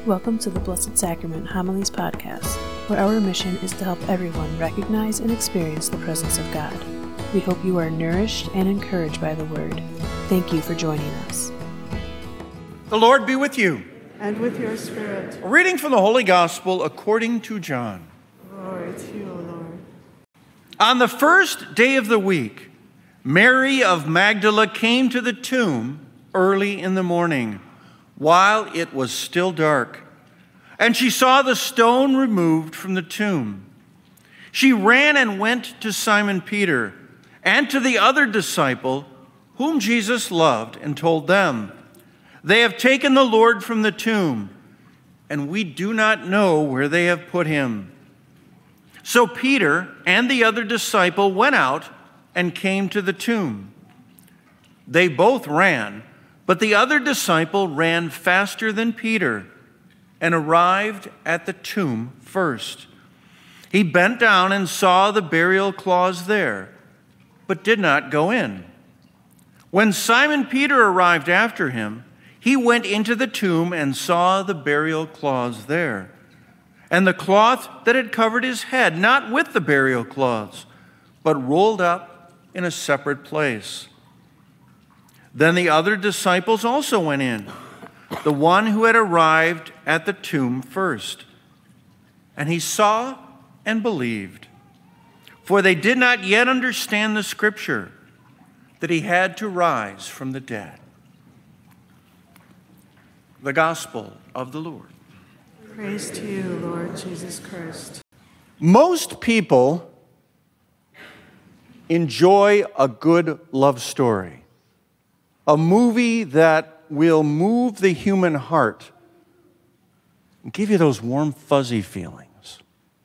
Welcome to the Blessed Sacrament Homilies podcast, where our mission is to help everyone recognize and experience the presence of God. We hope you are nourished and encouraged by the Word. Thank you for joining us. The Lord be with you. And with your spirit. A reading from the Holy Gospel according to John. Glory to you, O Lord. On the first day of the week, Mary of Magdala came to the tomb early in the morning, while it was still dark, and she saw the stone removed from the tomb. She ran and went to Simon Peter and to the other disciple whom Jesus loved, and told them, "They have taken the Lord from the tomb, and we do not know where they have put him." So Peter and the other disciple went out and came to the tomb. They both ran, but the other disciple ran faster than Peter and arrived at the tomb first. He bent down and saw the burial cloths there, but did not go in. When Simon Peter arrived after him, he went into the tomb and saw the burial cloths there, and the cloth that had covered his head, not with the burial cloths, but rolled up in a separate place. Then the other disciples also went in, the one who had arrived at the tomb first. And he saw and believed, for they did not yet understand the scripture, that he had to rise from the dead. The Gospel of the Lord. Praise to you, Lord Jesus Christ. Most people enjoy a good love story, a movie that will move the human heart and give you those warm, fuzzy feelings.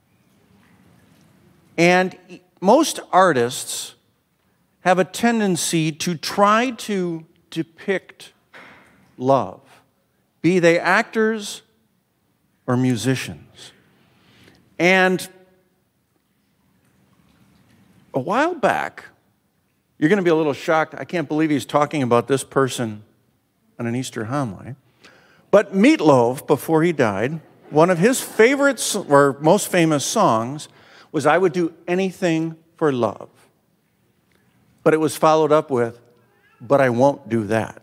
And most artists have a tendency to try to depict love, be they actors or musicians. And a while back, you're going to be a little shocked. I can't believe he's talking about this person on an Easter homily. But Meatloaf, before he died, one of his favorites or most famous songs was "I Would Do Anything for Love." But it was followed up with, "But I Won't Do That."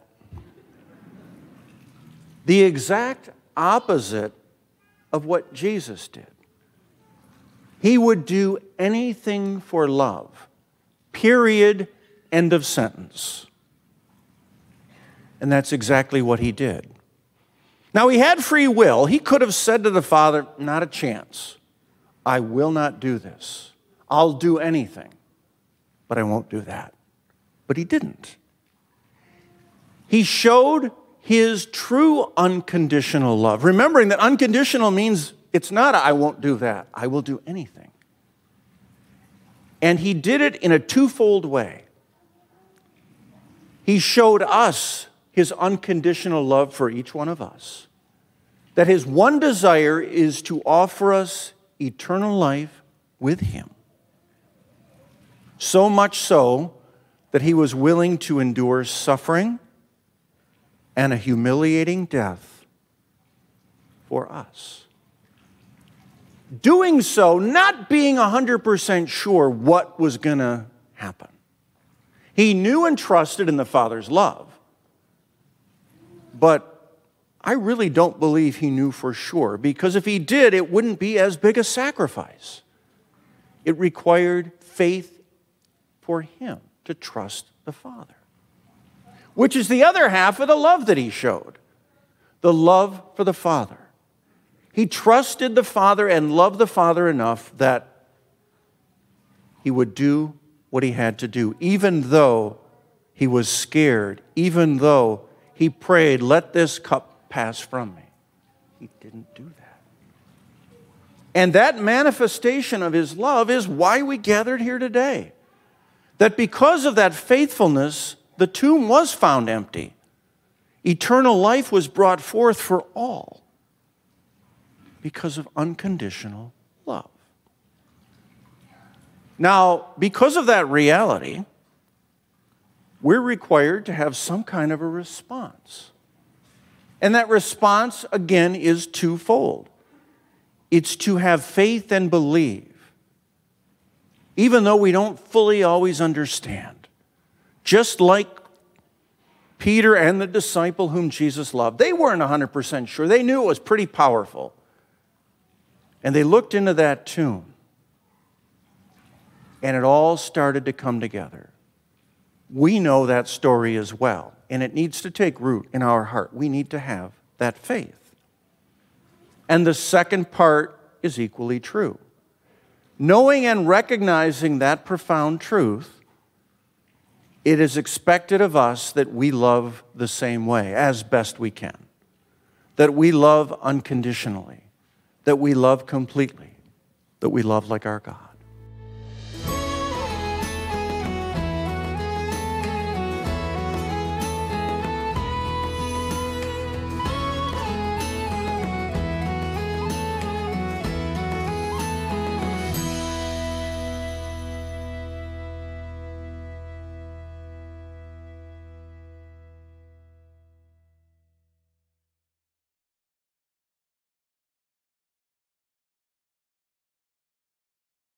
The exact opposite of what Jesus did. He would do anything for love. Period. End of sentence. And that's exactly what he did. Now, he had free will. He could have said to the Father, "Not a chance. I will not do this. I'll do anything, but I won't do that." But he didn't. He showed his true unconditional love, remembering that unconditional means it's not "I won't do that." I will do anything. And he did it in a twofold way. He showed us his unconditional love for each one of us, that his one desire is to offer us eternal life with him. So much so that he was willing to endure suffering and a humiliating death for us. Doing so, not being 100% sure what was going to happen. He knew and trusted in the Father's love. But I really don't believe he knew for sure, because if he did, it wouldn't be as big a sacrifice. It required faith for him to trust the Father, which is the other half of the love that he showed, the love for the Father. He trusted the Father and loved the Father enough that he would do what he had to do, even though he was scared, even though he prayed, "Let this cup pass from me." He didn't do that. And that manifestation of his love is why we gathered here today. That because of that faithfulness, the tomb was found empty. Eternal life was brought forth for all because of unconditional love. Now, because of that reality, we're required to have some kind of a response. And that response, again, is twofold. It's to have faith and believe, even though we don't fully always understand. Just like Peter and the disciple whom Jesus loved, they weren't 100% sure. They knew it was pretty powerful. And they looked into that tomb, and it all started to come together. We know that story as well, and it needs to take root in our heart. We need to have that faith. And the second part is equally true. Knowing and recognizing that profound truth, it is expected of us that we love the same way as best we can, that we love unconditionally, that we love completely, that we love like our God.